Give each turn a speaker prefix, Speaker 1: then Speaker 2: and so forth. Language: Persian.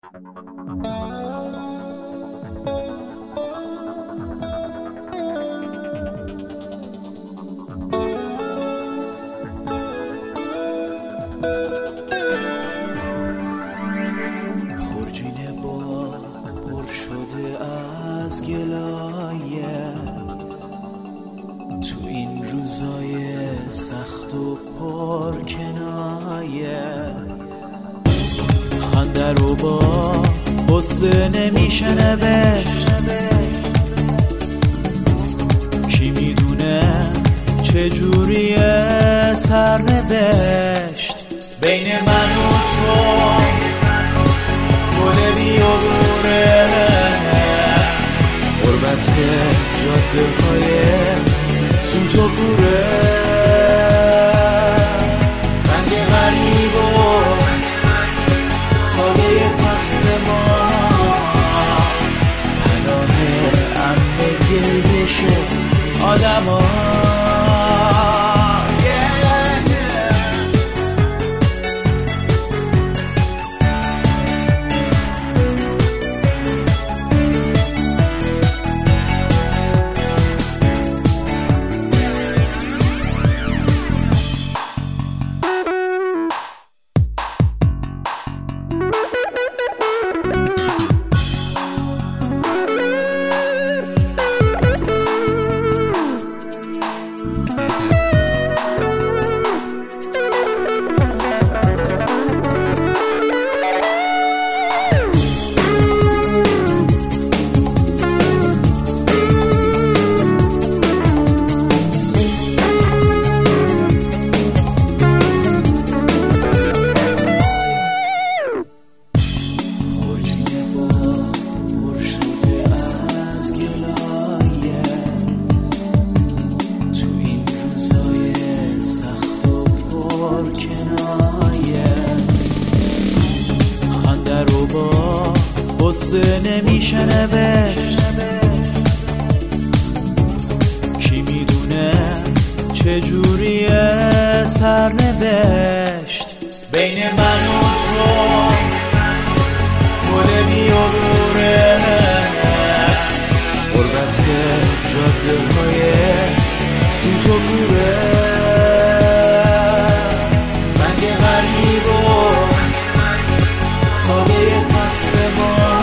Speaker 1: خورجین باد پر شده از گلایه، تو این روزای سخت و پر کنایه. خنده رو با غصه نمیشه نوشت، کی میدونه چجوریه سرنوشت. بین من و تو گل بیابونه، غربت جاده های سوت و کوره. رنگ غریب و سایه فصل ما، پناه امن گریش آدم ها. غصه نمیشه نوشت، کی میدونه چجوریه سرنوشت. بین من و تو گل بیابونه، غربت جاده های سوت و کوره. رنگ غریب و سایه فصل ما،